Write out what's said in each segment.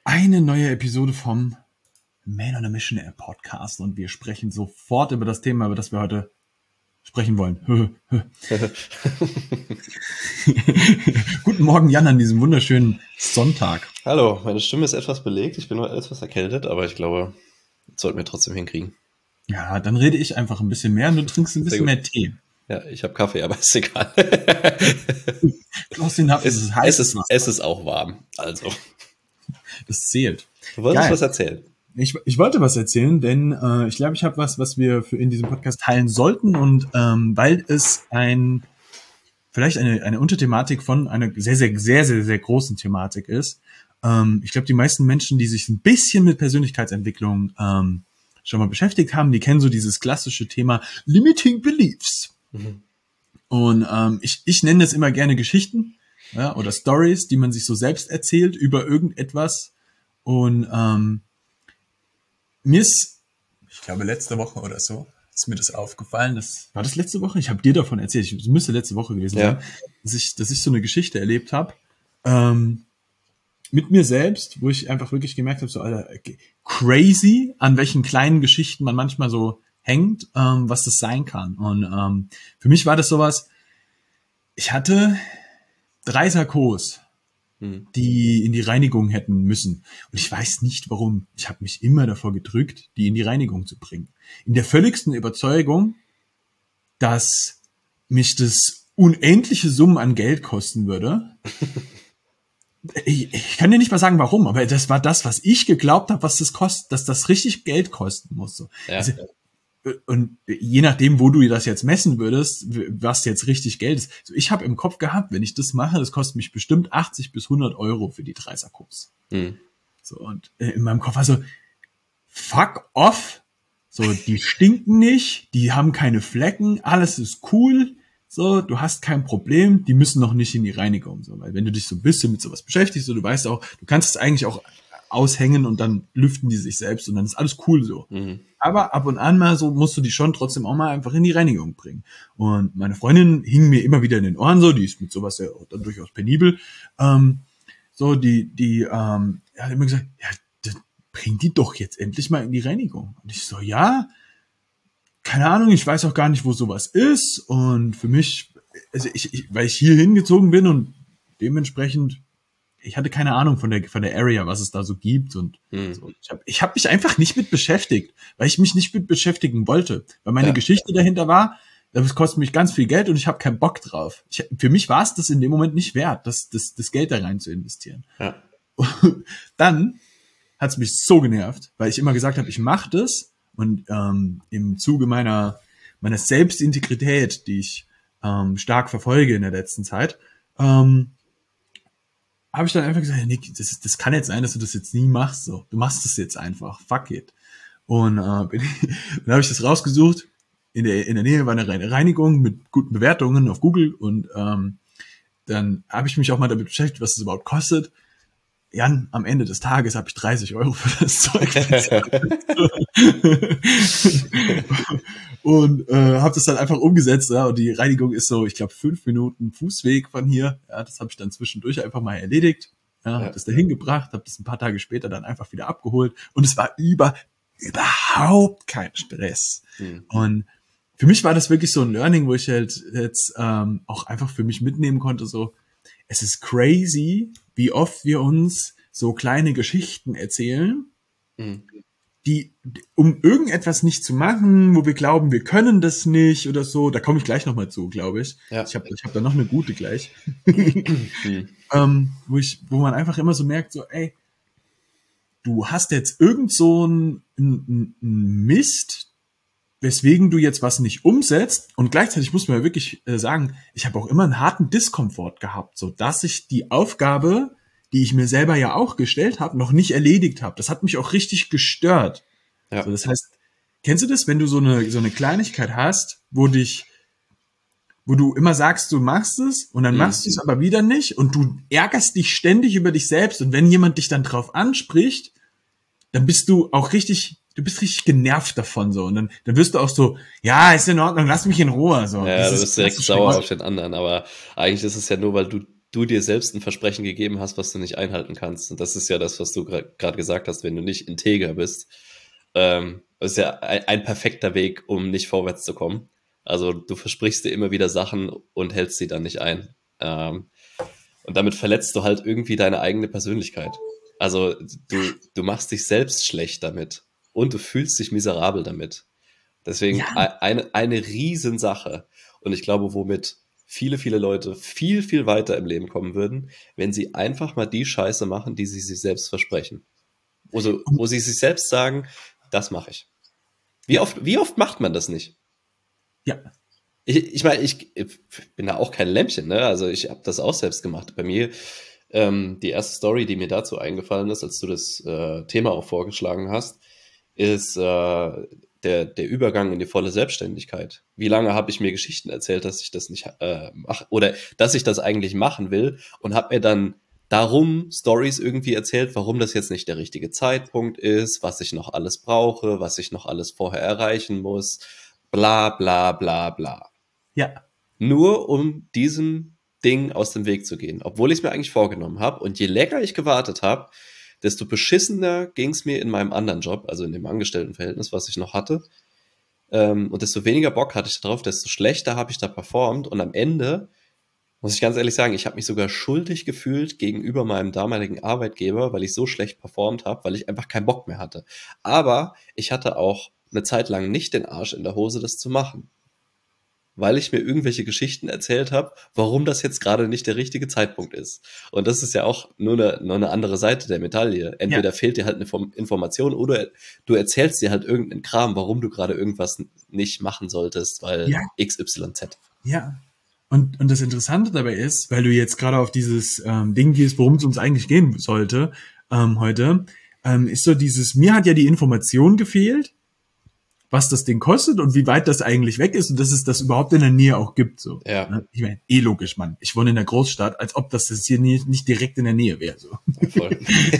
Eine neue Episode vom Man on a Mission Air Podcast und wir sprechen sofort über das Thema, über das wir heute sprechen wollen. Guten Morgen, Jan, an diesem wunderschönen Sonntag. Hallo, meine Stimme ist etwas belegt, ich bin noch etwas erkältet, aber ich glaube, das sollten wir trotzdem hinkriegen. Ja, dann rede ich einfach ein bisschen mehr und du trinkst ein bisschen mehr Tee. Ja, ich habe Kaffee, aber ist egal. Es ist auch warm, also. Das zählt. Du wolltest was erzählen. Ich wollte was erzählen, denn ich glaube, ich habe was wir in diesem Podcast teilen sollten und weil es vielleicht eine Unterthematik von einer sehr, sehr, sehr, sehr, sehr großen Thematik ist. Ich glaube, die meisten Menschen, die sich ein bisschen mit Persönlichkeitsentwicklung schon mal beschäftigt haben, die kennen so dieses klassische Thema Limiting Beliefs. Mhm. Und ich nenne das immer gerne Geschichten, ja, oder Stories, die man sich so selbst erzählt über irgendetwas. Und mir ist, ich glaube letzte Woche oder so, ist mir das aufgefallen. War das letzte Woche? Ich habe dir davon erzählt. Es müsste letzte Woche gewesen sein, dass ich so eine Geschichte erlebt habe mit mir selbst, wo ich einfach wirklich gemerkt habe, so Alter, crazy, an welchen kleinen Geschichten man manchmal so hängt, was das sein kann. Und für mich war das sowas, ich hatte 3 Sakkos, die in die Reinigung hätten müssen. Und ich weiß nicht warum. Ich habe mich immer davor gedrückt, die in die Reinigung zu bringen. In der völligsten Überzeugung, dass mich das unendliche Summen an Geld kosten würde. Ich kann dir nicht mal sagen, warum, aber das war das, was ich geglaubt habe, was das kostet, dass das richtig Geld kosten muss. So. Ja. Also, und je nachdem, wo du das jetzt messen würdest, was jetzt richtig Geld ist. So, ich habe im Kopf gehabt, wenn ich das mache, das kostet mich bestimmt 80 bis 100 Euro für die 3 Sakkos. So, und in meinem Kopf war so, fuck off. So, die stinken nicht, die haben keine Flecken, alles ist cool. So, du hast kein Problem, die müssen noch nicht in die Reinigung. So, weil wenn du dich so ein bisschen mit sowas beschäftigst, so, du weißt auch, du kannst es eigentlich auch aushängen und dann lüften die sich selbst und dann ist alles cool so. Aber ab und an mal so musst du die schon trotzdem auch mal einfach in die Reinigung bringen. Und meine Freundin hing mir immer wieder in den Ohren so, die ist mit sowas ja auch dann durchaus penibel. So, die hat immer gesagt, ja, bring die doch jetzt endlich mal in die Reinigung. Und ich so, ja, keine Ahnung, ich weiß auch gar nicht, wo sowas ist. Und für mich, also weil ich hier hingezogen bin und dementsprechend ich hatte keine Ahnung von der Area, was es da so gibt und so. Ich hab mich einfach nicht mit beschäftigt, weil ich mich nicht mit beschäftigen wollte, weil meine Geschichte dahinter war, das kostet mich ganz viel Geld und ich habe keinen Bock drauf. Für mich war es das in dem Moment nicht wert, das Geld da rein zu investieren. Ja. Und dann hat es mich so genervt, weil ich immer gesagt habe, ich mache das und im Zuge meiner Selbstintegrität, die ich stark verfolge in der letzten Zeit, habe ich dann einfach gesagt, Nick, das kann jetzt sein, dass du das jetzt nie machst. So, du machst das jetzt einfach. Fuck it. Und dann habe ich das rausgesucht. In der Nähe war eine Reinigung mit guten Bewertungen auf Google. Und dann habe ich mich auch mal damit beschäftigt, was das überhaupt kostet. Jan, am Ende des Tages habe ich 30 Euro für das Zeug bezahlt. Und habe das dann einfach umgesetzt. Ja, und die Reinigung ist so, ich glaube, 5 Minuten Fußweg von hier. Ja, das habe ich dann zwischendurch einfach mal erledigt. Ja, habe das da hingebracht, habe das ein paar Tage später dann einfach wieder abgeholt. Und es war überhaupt kein Stress. Und für mich war das wirklich so ein Learning, wo ich halt jetzt auch einfach für mich mitnehmen konnte, so, es ist crazy, wie oft wir uns so kleine Geschichten erzählen, die, um irgendetwas nicht zu machen, wo wir glauben, wir können das nicht oder so, da komme ich gleich nochmal zu, glaube ich. Ja. Ich hab da noch eine gute gleich. Wo man einfach immer so merkt, so, ey, du hast jetzt irgend so ein Mist, weswegen du jetzt was nicht umsetzt und gleichzeitig muss man ja wirklich sagen, ich habe auch immer einen harten Diskomfort gehabt, so dass ich die Aufgabe, die ich mir selber ja auch gestellt habe, noch nicht erledigt habe. Das hat mich auch richtig gestört. Ja. So, das heißt, kennst du das, wenn du so eine Kleinigkeit hast, wo du immer sagst, du machst es und dann machst du es aber wieder nicht und du ärgerst dich ständig über dich selbst und wenn jemand dich dann drauf anspricht, dann bist du auch richtig genervt davon so und dann wirst du auch so, ja, ist in Ordnung, lass mich in Ruhe so. Ja, du bist direkt sauer auf den anderen, aber eigentlich ist es ja nur, weil du du dir selbst ein Versprechen gegeben hast, was du nicht einhalten kannst. Und das ist ja das, was du gerade gesagt hast, wenn du nicht integer bist. Das ist ja ein perfekter Weg, um nicht vorwärts zu kommen. Also du versprichst dir immer wieder Sachen und hältst sie dann nicht ein. Und damit verletzt du halt irgendwie deine eigene Persönlichkeit. Also du machst dich selbst schlecht damit und du fühlst dich miserabel damit. Deswegen Ja. eine Riesensache. Und ich glaube, womit viele Leute viel, viel weiter im Leben kommen würden, wenn sie einfach mal die Scheiße machen, die sie sich selbst versprechen. Wo sie sich selbst sagen, das mache ich. Wie oft macht man das nicht? Ja. Ich meine, ich bin da auch kein Lämpchen, ne? Also ich habe das auch selbst gemacht. Bei mir, die erste Story, die mir dazu eingefallen ist, als du das Thema auch vorgeschlagen hast, ist der Übergang in die volle Selbstständigkeit. Wie lange habe ich mir Geschichten erzählt, dass ich das nicht mache oder dass ich das eigentlich machen will und habe mir dann darum Stories irgendwie erzählt, warum das jetzt nicht der richtige Zeitpunkt ist, was ich noch alles brauche, was ich noch alles vorher erreichen muss, bla bla bla bla. Ja. Nur um diesem Ding aus dem Weg zu gehen, obwohl ich es mir eigentlich vorgenommen habe. Und je länger ich gewartet habe, desto beschissener ging es mir in meinem anderen Job, also in dem Angestelltenverhältnis, was ich noch hatte. Und desto weniger Bock hatte ich darauf, desto schlechter habe ich da performt. Und am Ende, muss ich ganz ehrlich sagen, ich habe mich sogar schuldig gefühlt gegenüber meinem damaligen Arbeitgeber, weil ich so schlecht performt habe, weil ich einfach keinen Bock mehr hatte. Aber ich hatte auch eine Zeit lang nicht den Arsch in der Hose, das zu machen, weil ich mir irgendwelche Geschichten erzählt habe, warum das jetzt gerade nicht der richtige Zeitpunkt ist. Und das ist ja auch nur eine andere Seite der Medaille. Entweder fehlt dir halt eine Information oder du erzählst dir halt irgendeinen Kram, warum du gerade irgendwas nicht machen solltest, weil Ja. XYZ. Ja. Und das Interessante dabei ist, weil du jetzt gerade auf dieses Ding gehst, worum es uns eigentlich gehen sollte heute, ist so dieses, mir hat ja die Information gefehlt, was das Ding kostet und wie weit das eigentlich weg ist und dass es das überhaupt in der Nähe auch gibt. So. Ja, Ich meine, logisch, Mann. Ich wohne in der Großstadt, als ob das hier nicht direkt in der Nähe wäre. So. voll.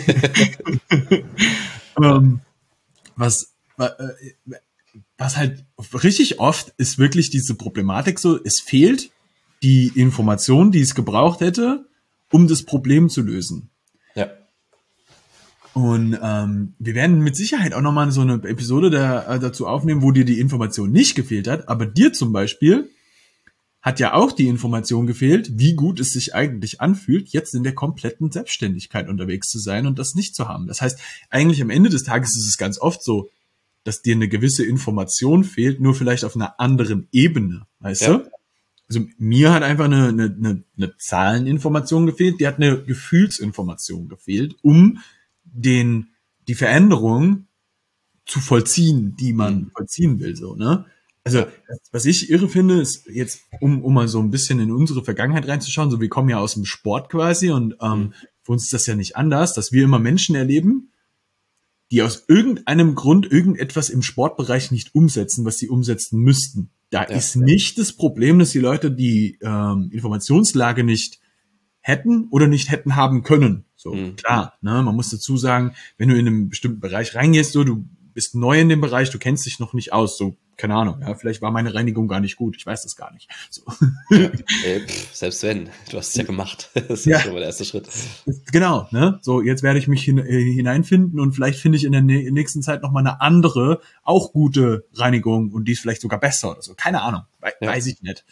Ja, ähm, was, was halt richtig oft ist wirklich diese Problematik so, es fehlt die Information, die es gebraucht hätte, um das Problem zu lösen. ja, Und wir werden mit Sicherheit auch nochmal so eine Episode dazu aufnehmen, wo dir die Information nicht gefehlt hat, aber dir zum Beispiel hat ja auch die Information gefehlt, wie gut es sich eigentlich anfühlt, jetzt in der kompletten Selbstständigkeit unterwegs zu sein und das nicht zu haben. Das heißt, eigentlich am Ende des Tages ist es ganz oft so, dass dir eine gewisse Information fehlt, nur vielleicht auf einer anderen Ebene, weißt ja, du? Also mir hat einfach eine Zahleninformation gefehlt, die hat eine Gefühlsinformation gefehlt, um die Veränderung zu vollziehen, die man vollziehen will, so, ne? Also, ja, was ich irre finde, ist jetzt, um mal so ein bisschen in unsere Vergangenheit reinzuschauen, so wir kommen ja aus dem Sport quasi und für uns ist das ja nicht anders, dass wir immer Menschen erleben, die aus irgendeinem Grund irgendetwas im Sportbereich nicht umsetzen, was sie umsetzen müssten. Da ja, ist nicht das Problem, dass die Leute die Informationslage nicht hätten oder nicht hätten haben können. So, klar, ne, man muss dazu sagen, wenn du in einen bestimmten Bereich reingehst, so, du bist neu in dem Bereich, du kennst dich noch nicht aus, so, keine Ahnung, ja, vielleicht war meine Reinigung gar nicht gut, ich weiß das gar nicht. So. ja. Selbst wenn, du hast es ja gemacht. Das ist ja Ja, schon mal der erste Schritt. genau, ne, so, jetzt werde ich mich hineinfinden und vielleicht finde ich in der nächsten Zeit noch mal eine andere, auch gute Reinigung und die ist vielleicht sogar besser oder so, keine Ahnung, Ja, weiß ich nicht.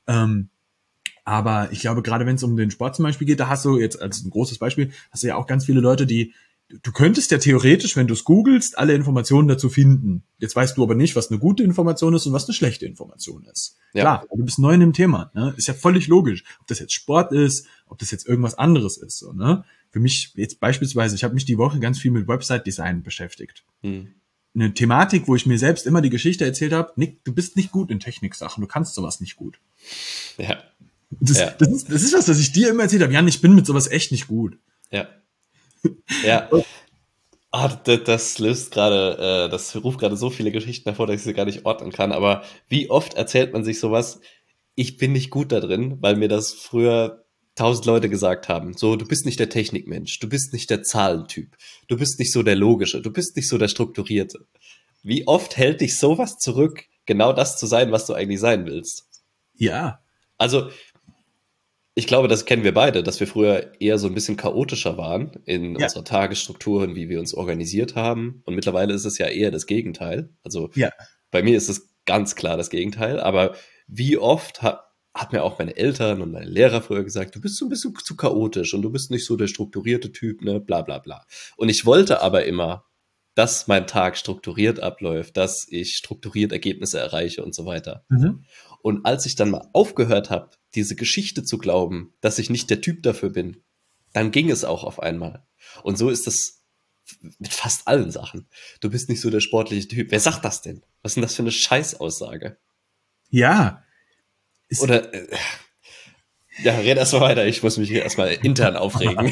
Aber ich glaube, gerade wenn es um den Sport zum Beispiel geht, da hast du jetzt als ein großes Beispiel, hast du ja auch ganz viele Leute, du könntest ja theoretisch, wenn du es googelst, alle Informationen dazu finden. Jetzt weißt du aber nicht, was eine gute Information ist und was eine schlechte Information ist. ja, Klar, du bist neu in dem Thema, ne? Ist ja völlig logisch. Ob das jetzt Sport ist, ob das jetzt irgendwas anderes ist, so, ne? Für mich jetzt beispielsweise, ich habe mich die Woche ganz viel mit Website-Design beschäftigt. Eine Thematik, wo ich mir selbst immer die Geschichte erzählt habe, Nick, du bist nicht gut in Techniksachen, du kannst sowas nicht gut. ja, Das, ja, das ist was ich dir immer erzählt habe. Jan, ich bin mit sowas echt nicht gut. ja, ja. Das löst gerade, das ruft gerade so viele Geschichten hervor, dass ich sie gar nicht ordnen kann. Aber wie oft erzählt man sich sowas? Ich bin nicht gut da drin, weil mir das früher 1000 Leute gesagt haben. So, du bist nicht der Technikmensch, du bist nicht der Zahlentyp, du bist nicht so der Logische, du bist nicht so der Strukturierte. Wie oft hält dich sowas zurück, genau das zu sein, was du eigentlich sein willst? Ja, Also, Ich glaube, das kennen wir beide, dass wir früher eher so ein bisschen chaotischer waren in unserer Tagesstruktur und wie wir uns organisiert haben. Und mittlerweile ist es ja eher das Gegenteil. Also Ja. bei mir ist es ganz klar das Gegenteil. Aber wie oft hat mir auch meine Eltern und meine Lehrer früher gesagt, du bist so ein bisschen zu chaotisch und du bist nicht so der strukturierte Typ, ne, bla bla bla. Und ich wollte aber immer, dass mein Tag strukturiert abläuft, dass ich strukturiert Ergebnisse erreiche und so weiter. Mhm. Und als ich dann mal aufgehört habe, diese Geschichte zu glauben, dass ich nicht der Typ dafür bin, dann ging es auch auf einmal. Und so ist das mit fast allen Sachen. Du bist nicht so der sportliche Typ. Wer sagt das denn? Was ist denn das für eine Scheißaussage? Ja. Oder, ja, red erst mal weiter. Ich muss mich hier erstmal intern aufregen.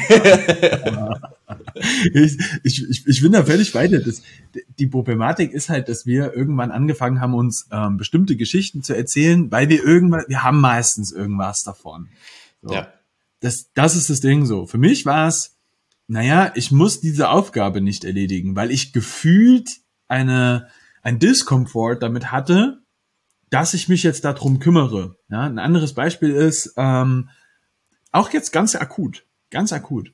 Ich bin da völlig bei dir. Die Problematik ist halt, dass wir irgendwann angefangen haben, uns bestimmte Geschichten zu erzählen, weil wir haben meistens irgendwas davon. So. Ja. Das ist das Ding so. Für mich war es, naja, ich muss diese Aufgabe nicht erledigen, weil ich gefühlt ein Diskomfort damit hatte, dass ich mich jetzt darum kümmere. Ja, ein anderes Beispiel ist, auch jetzt ganz akut.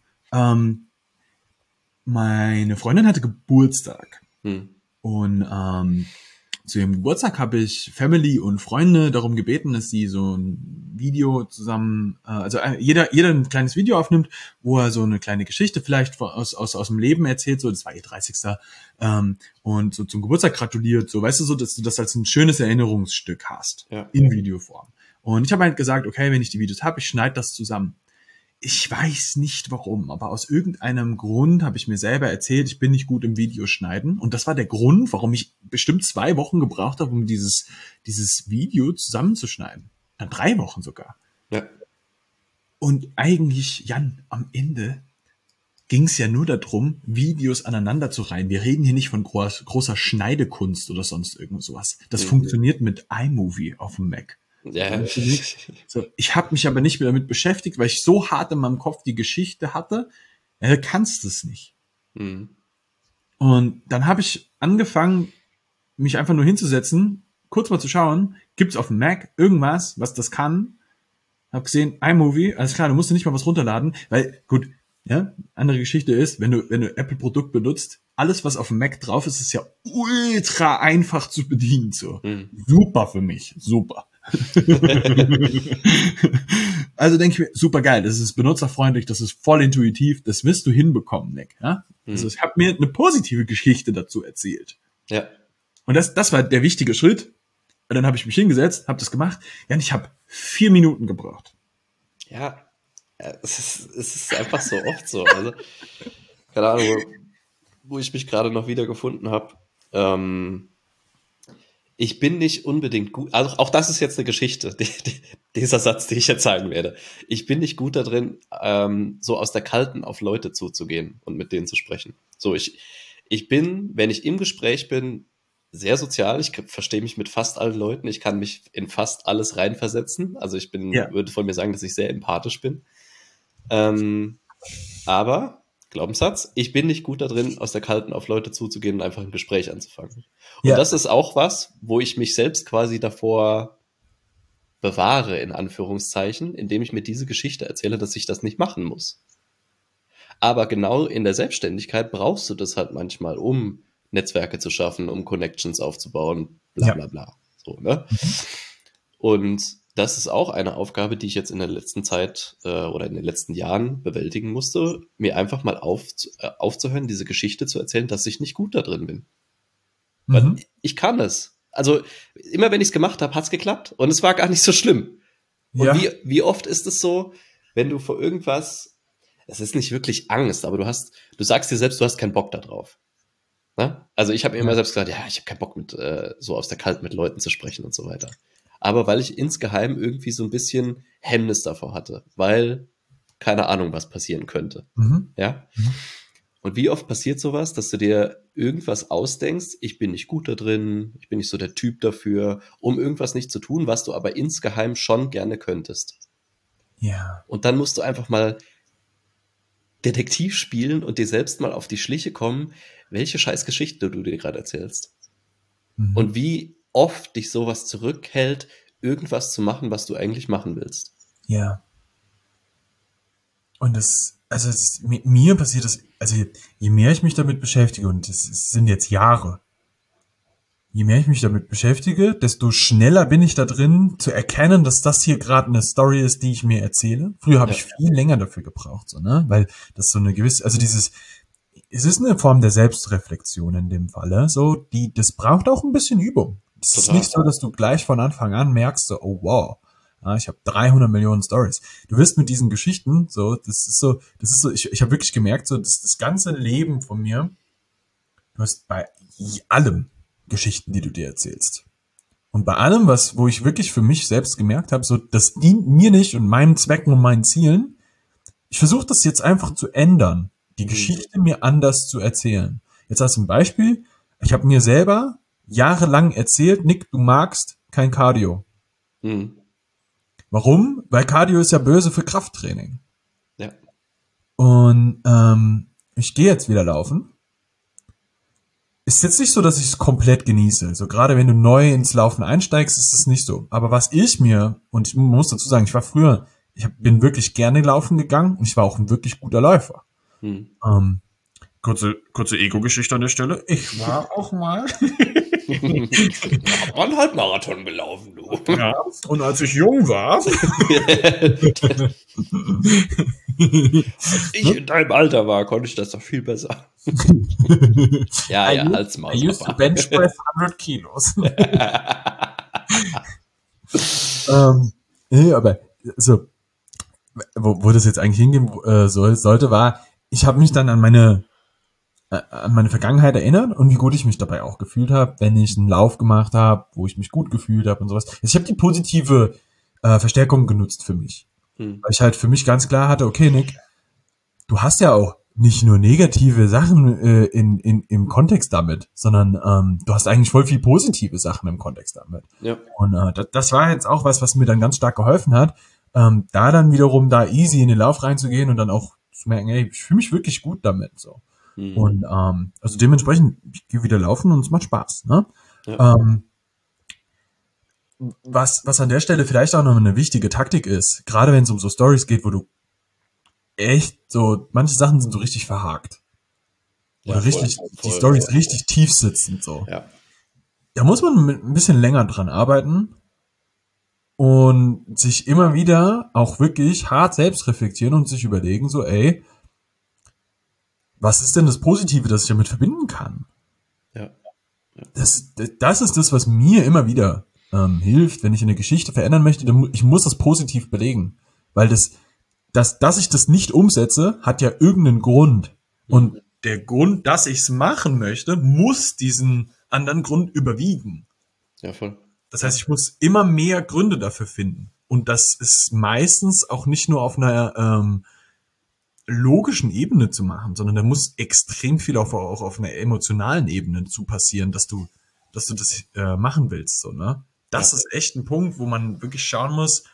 Meine Freundin hatte Geburtstag und zu ihrem Geburtstag habe ich Family und Freunde darum gebeten, dass sie so ein Video zusammen, jeder ein kleines Video aufnimmt, wo er so eine kleine Geschichte vielleicht aus dem Leben erzählt, so, das war ihr 30. Und so zum Geburtstag gratuliert, so, weißt du, so, dass du das als ein schönes Erinnerungsstück hast, in Videoform. Und ich habe halt gesagt, okay, wenn ich die Videos habe, ich schneide das zusammen. Ich weiß nicht warum, aber aus irgendeinem Grund habe ich mir selber erzählt, ich bin nicht gut im Videoschneiden. Und das war der Grund, warum ich bestimmt 2 Wochen gebraucht habe, um dieses Video zusammenzuschneiden. Dann 3 Wochen sogar. Ja. Und eigentlich, Jan, am Ende ging es ja nur darum, Videos aneinander zu reihen. Wir reden hier nicht von großer Schneidekunst oder sonst irgend sowas. Das funktioniert mit iMovie auf dem Mac. Ja. So, ich habe mich aber nicht mehr damit beschäftigt, weil ich so hart in meinem Kopf die Geschichte hatte. Du kannst es nicht. Mhm. Und dann habe ich angefangen, mich einfach nur hinzusetzen, kurz mal zu schauen, gibt's auf dem Mac irgendwas, was das kann? Hab gesehen, iMovie, alles klar, du musst nicht mal was runterladen, weil, gut, ja, andere Geschichte ist, wenn du Apple-Produkt benutzt, alles, was auf dem Mac drauf ist, ist ja ultra einfach zu bedienen, so. Super für mich, super. Also denke ich mir, super geil, das ist benutzerfreundlich, das ist voll intuitiv, das wirst du hinbekommen, Nick. Ja? Also ich habe mir eine positive Geschichte dazu erzählt. Ja. Und das war der wichtige Schritt. Und dann habe ich mich hingesetzt, habe das gemacht. Ja, und ich habe 4 Minuten gebraucht. Ja, es ist einfach so oft so. Also, keine Ahnung, wo ich mich gerade noch wieder gefunden habe. Ich bin nicht unbedingt gut, also auch das ist jetzt eine Geschichte, dieser Satz, den ich jetzt sagen werde. Ich bin nicht gut da drin, so aus der Kalten auf Leute zuzugehen und mit denen zu sprechen. So, ich bin, wenn ich im Gespräch bin, sehr sozial. Ich verstehe mich mit fast allen Leuten. Ich kann mich in fast alles reinversetzen. Also ich würde von mir sagen, dass ich sehr empathisch bin. Aber, Glaubenssatz, ich bin nicht gut da drin, aus der Kalten auf Leute zuzugehen und einfach ein Gespräch anzufangen. Und das ist auch was, wo ich mich selbst quasi davor bewahre, in Anführungszeichen, indem ich mir diese Geschichte erzähle, dass ich das nicht machen muss. Aber genau in der Selbstständigkeit brauchst du das halt manchmal, um Netzwerke zu schaffen, um Connections aufzubauen, bla bla bla. So, ne? Und das ist auch eine Aufgabe, die ich jetzt in der letzten Zeit oder in den letzten Jahren bewältigen musste, mir einfach mal aufzuhören, diese Geschichte zu erzählen, dass ich nicht gut da drin bin. Weil ich kann es. Also immer wenn ich es gemacht habe, hat es geklappt und es war gar nicht so schlimm. Und wie oft ist es so, wenn du vor irgendwas, es ist nicht wirklich Angst, aber du sagst dir selbst, du hast keinen Bock da drauf. Ne? Also ich habe mir immer selbst gesagt, ja, ich habe keinen Bock mit so aus der Kalten mit Leuten zu sprechen und so weiter. Aber weil ich insgeheim irgendwie so ein bisschen Hemmnis davor hatte, weil keine Ahnung, was passieren könnte. Ja? Und wie oft passiert sowas, dass du dir irgendwas ausdenkst, ich bin nicht gut da drin, ich bin nicht so der Typ dafür, um irgendwas nicht zu tun, was du aber insgeheim schon gerne könntest. Ja. Und dann musst du einfach mal Detektiv spielen und dir selbst mal auf die Schliche kommen, welche scheiß Geschichte du dir gerade erzählst. Und wie oft dich sowas zurückhält, irgendwas zu machen, was du eigentlich machen willst. Ja. Und mir passiert das, also je mehr ich mich damit beschäftige, und es sind jetzt Jahre, je mehr ich mich damit beschäftige, desto schneller bin ich da drin, zu erkennen, dass das hier gerade eine Story ist, die ich mir erzähle. Früher habe ich viel länger dafür gebraucht, so, ne? Weil das so eine gewisse, also es ist eine Form der Selbstreflexion in dem Falle, so, das braucht auch ein bisschen Übung. Es ist nicht so, dass du gleich von Anfang an merkst, so, oh wow, ich habe 300 Millionen Stories. Du wirst mit diesen Geschichten, so, ich habe wirklich gemerkt, so, das ganze Leben von mir, du hast bei allem Geschichten, die du dir erzählst. Und bei allem, wo ich wirklich für mich selbst gemerkt habe, so, das dient mir nicht und meinen Zwecken und meinen Zielen. Ich versuche das jetzt einfach zu ändern, die Geschichte mir anders zu erzählen. Jetzt als ein Beispiel, ich habe mir selber jahrelang erzählt, Nick, du magst kein Cardio. Warum? Weil Cardio ist ja böse für Krafttraining. Ja. Und ich gehe jetzt wieder laufen. Ist jetzt nicht so, dass ich es komplett genieße. So gerade wenn du neu ins Laufen einsteigst, ist es nicht so. Aber was ich muss dazu sagen, bin wirklich gerne laufen gegangen und ich war auch ein wirklich guter Läufer. Kurze Ego-Geschichte an der Stelle. Ich war auch mal einen Halbmarathon gelaufen, du. Ja, und als ich jung war. Als ich in deinem Alter war, konnte ich das doch viel besser. Halt's Maul. I used to bench press 100 Kilos. Aber so, wo das jetzt eigentlich hingehen sollte, war, ich habe mich dann an meine Vergangenheit erinnert und wie gut ich mich dabei auch gefühlt habe, wenn ich einen Lauf gemacht habe, wo ich mich gut gefühlt habe und sowas. Also ich habe die positive Verstärkung genutzt für mich. Weil ich halt für mich ganz klar hatte, okay, Nick, du hast ja auch nicht nur negative Sachen im Kontext damit, sondern du hast eigentlich voll viel positive Sachen im Kontext damit. Ja. Und das war jetzt auch was mir dann ganz stark geholfen hat, da dann wiederum da easy in den Lauf reinzugehen und dann auch zu merken, ey, ich fühle mich wirklich gut damit. So. Und also dementsprechend, ich gehe wieder laufen und es macht Spaß. Ne? Ja. Was an der Stelle vielleicht auch noch eine wichtige Taktik ist, gerade wenn es um so Stories geht, wo du echt so, manche Sachen sind so richtig verhakt. Oder die Storys richtig tief sitzen, so. Ja. Da muss man ein bisschen länger dran arbeiten und sich immer wieder auch wirklich hart selbst reflektieren und sich überlegen, so, ey, was ist denn das Positive, das ich damit verbinden kann? Ja. Das ist das, was mir immer wieder hilft, wenn ich eine Geschichte verändern möchte. Ich muss das positiv belegen, weil dass ich das nicht umsetze, hat ja irgendeinen Grund. Und der Grund, dass ich es machen möchte, muss diesen anderen Grund überwiegen. Ja, voll. Das heißt, ich muss immer mehr Gründe dafür finden. Und das ist meistens auch nicht nur auf einer logischen Ebene zu machen, sondern da muss extrem viel auch auf einer emotionalen Ebene zu passieren, dass du das machen willst. So, ne? Das ist echt ein Punkt, wo man wirklich schauen muss,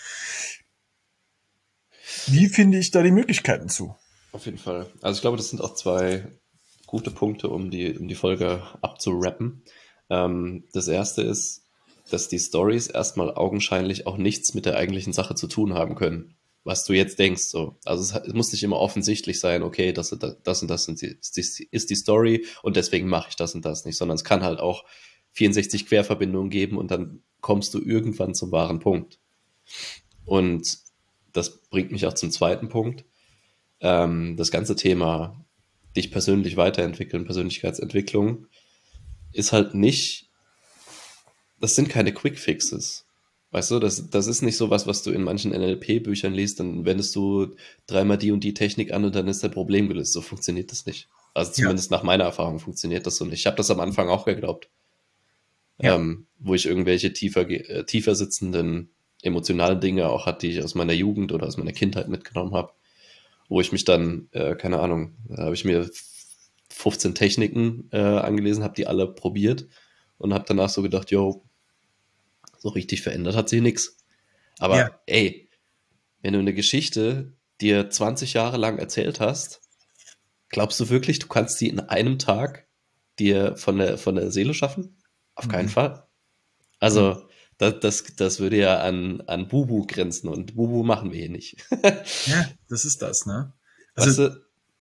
wie finde ich da die Möglichkeiten zu? Auf jeden Fall. Also ich glaube, das sind auch 2 gute Punkte, um die Folge abzurappen. Das erste ist, dass die Storys erstmal augenscheinlich auch nichts mit der eigentlichen Sache zu tun haben können, was du jetzt denkst. So. Also es muss nicht immer offensichtlich sein, okay, das und das ist die Story und deswegen mache ich das und das nicht, sondern es kann halt auch 64 Querverbindungen geben und dann kommst du irgendwann zum wahren Punkt. Und das bringt mich auch zum zweiten Punkt. Das ganze Thema dich persönlich weiterentwickeln, Persönlichkeitsentwicklung, ist halt nicht, das sind keine Quick-Fixes. Weißt du, das ist nicht so was du in manchen NLP-Büchern liest, dann wendest du 3-mal die und die Technik an und dann ist dein Problem gelöst. So funktioniert das nicht. Also zumindest nach meiner Erfahrung funktioniert das so nicht. Ich habe das am Anfang auch geglaubt. Wo ich irgendwelche tiefer sitzenden emotionalen Dinge auch hatte, die ich aus meiner Jugend oder aus meiner Kindheit mitgenommen habe, wo ich mich dann, keine Ahnung, da habe ich mir 15 Techniken angelesen, habe die alle probiert und habe danach so gedacht, jo, so richtig verändert hat sich nichts. Aber ey, wenn du eine Geschichte dir 20 Jahre lang erzählt hast, glaubst du wirklich, du kannst die in einem Tag dir von der Seele schaffen? Auf keinen Fall. Also Das würde ja an Bubu grenzen und Bubu machen wir hier nicht. Ja, das ist das, ne? Weißt Also, du,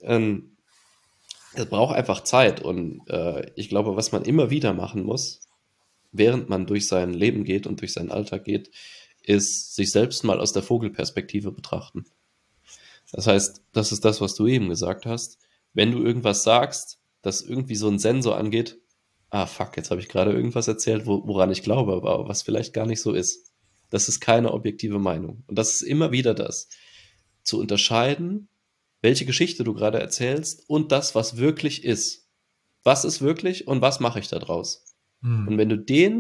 es braucht einfach Zeit und ich glaube, was man immer wieder machen muss, während man durch sein Leben geht und durch seinen Alltag geht, ist sich selbst mal aus der Vogelperspektive betrachten. Das heißt, das ist das, was du eben gesagt hast. Wenn du irgendwas sagst, das irgendwie so ein Sensor angeht, ah fuck, jetzt habe ich gerade irgendwas erzählt, woran ich glaube, aber was vielleicht gar nicht so ist. Das ist keine objektive Meinung. Und das ist immer wieder das, zu unterscheiden, welche Geschichte du gerade erzählst und das, was wirklich ist. Was ist wirklich und was mache ich da draus? Und wenn du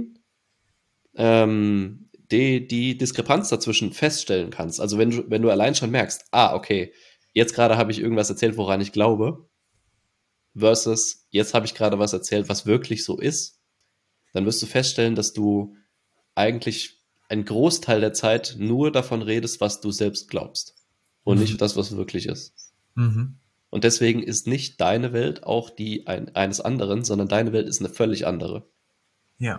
die Diskrepanz dazwischen feststellen kannst, also wenn du allein schon merkst, okay, jetzt gerade habe ich irgendwas erzählt, woran ich glaube, versus jetzt habe ich gerade was erzählt, was wirklich so ist, dann wirst du feststellen, dass du eigentlich einen Großteil der Zeit nur davon redest, was du selbst glaubst und nicht das, was wirklich ist. mhm. Und deswegen ist nicht deine Welt auch die eines anderen, sondern deine Welt ist eine völlig andere. Ja.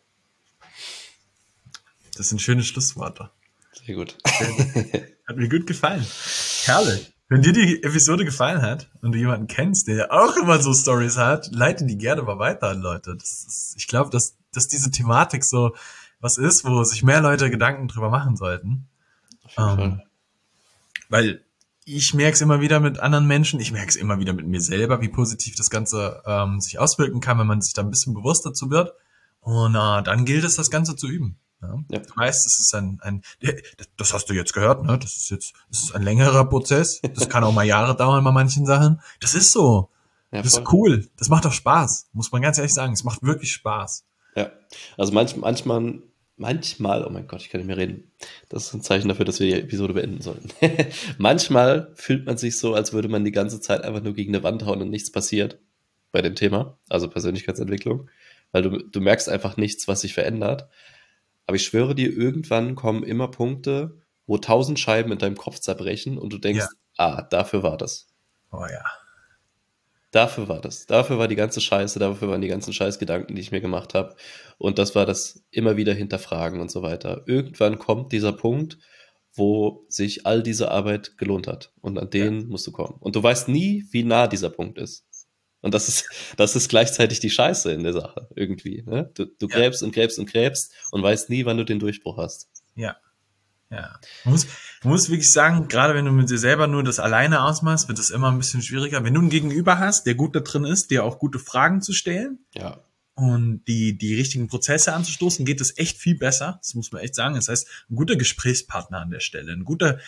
Das sind schöne Schlussworte. Sehr gut. Hat mir gut gefallen. Herrlich. Wenn dir die Episode gefallen hat und du jemanden kennst, der auch immer so Stories hat, leite die gerne mal weiter an Leute. Ich glaube, dass diese Thematik so was ist, wo sich mehr Leute Gedanken drüber machen sollten. Auf jeden Fall. Weil ich merke es immer wieder mit anderen Menschen, ich merke es immer wieder mit mir selber, wie positiv das Ganze sich auswirken kann, wenn man sich da ein bisschen bewusster zu wird. Und dann gilt es, das Ganze zu üben. Ja. Ja. Du weißt, das ist das hast du jetzt gehört, ne? Das ist ein längerer Prozess. Das kann auch mal Jahre dauern bei manchen Sachen. Das ist so. Ja, Das voll. ist cool. Das macht auch Spaß. Muss man ganz ehrlich sagen. Es macht wirklich Spaß. Ja, also manchmal, oh mein Gott, ich kann nicht mehr reden. Das ist ein Zeichen dafür, dass wir die Episode beenden sollten. Manchmal fühlt man sich so, als würde man die ganze Zeit einfach nur gegen eine Wand hauen und nichts passiert bei dem Thema, also Persönlichkeitsentwicklung, weil du merkst einfach nichts, was sich verändert. Aber ich schwöre dir, irgendwann kommen immer Punkte, wo 1000 Scheiben in deinem Kopf zerbrechen und du denkst, dafür war das. Oh ja. Dafür war das. Dafür war die ganze Scheiße, dafür waren die ganzen Scheißgedanken, die ich mir gemacht habe. Und das war das immer wieder hinterfragen und so weiter. Irgendwann kommt dieser Punkt, wo sich all diese Arbeit gelohnt hat. Und an den musst du kommen. Und du weißt nie, wie nah dieser Punkt ist. Und das ist gleichzeitig die Scheiße in der Sache, irgendwie. Ne? Du gräbst und gräbst und gräbst und weißt nie, wann du den Durchbruch hast. Ja. Ja. Man muss wirklich sagen, gerade wenn du mit dir selber nur das alleine ausmachst, wird es immer ein bisschen schwieriger. Wenn du einen Gegenüber hast, der gut da drin ist, dir auch gute Fragen zu stellen Ja. und die richtigen Prozesse anzustoßen, geht es echt viel besser. Das muss man echt sagen. Das heißt, ein guter Gesprächspartner an der Stelle, ein guter,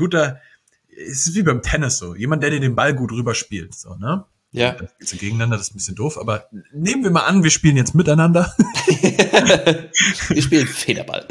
es ist wie beim Tennis so. Jemand, der dir den Ball gut rüberspielt, so, ne? Ja. Das spielst du gegeneinander, das ist ein bisschen doof, aber nehmen wir mal an, wir spielen jetzt miteinander. Wir spielen Federball.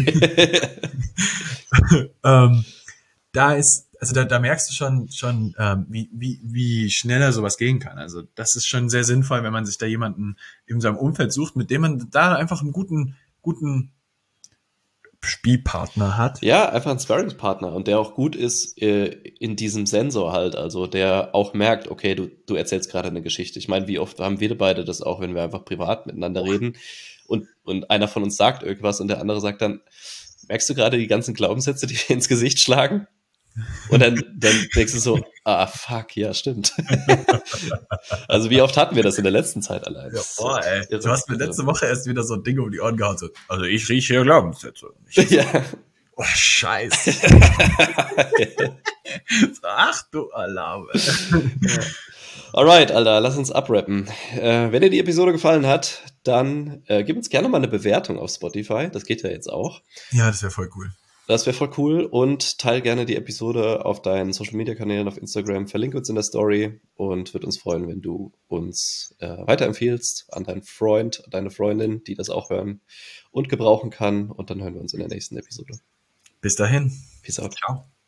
Da merkst du schon, wie schneller sowas gehen kann. Also das ist schon sehr sinnvoll, wenn man sich da jemanden in seinem Umfeld sucht, mit dem man da einfach einen guten Spielpartner hat. Ja, einfach ein Sparringspartner und der auch gut ist in diesem Sensor halt, also der auch merkt, okay, du erzählst gerade eine Geschichte. Ich meine, wie oft haben wir beide das auch, wenn wir einfach privat miteinander reden und einer von uns sagt irgendwas und der andere sagt dann, merkst du gerade die ganzen Glaubenssätze, die dir ins Gesicht schlagen? Und dann denkst du so, fuck, ja, stimmt. Also wie oft hatten wir das in der letzten Zeit allein? Ja, boah, ey. Du hast mir letzte Woche erst wieder so ein Ding um die Ohren gehauen. So, also ich rieche hier Glaubenssätze. Ja. Oh, scheiße. Ach du Alarm. Alright, Alter, lass uns abrappen. Wenn dir die Episode gefallen hat, dann gib uns gerne mal eine Bewertung auf Spotify. Das geht ja jetzt auch. Ja, das wäre voll cool. Das wäre voll cool und teil gerne die Episode auf deinen Social-Media-Kanälen auf Instagram, verlinke uns in der Story und würde uns freuen, wenn du uns weiterempfehlst an deinen Freund, deine Freundin, die das auch hören und gebrauchen kann und dann hören wir uns in der nächsten Episode. Bis dahin. Peace out. Ciao.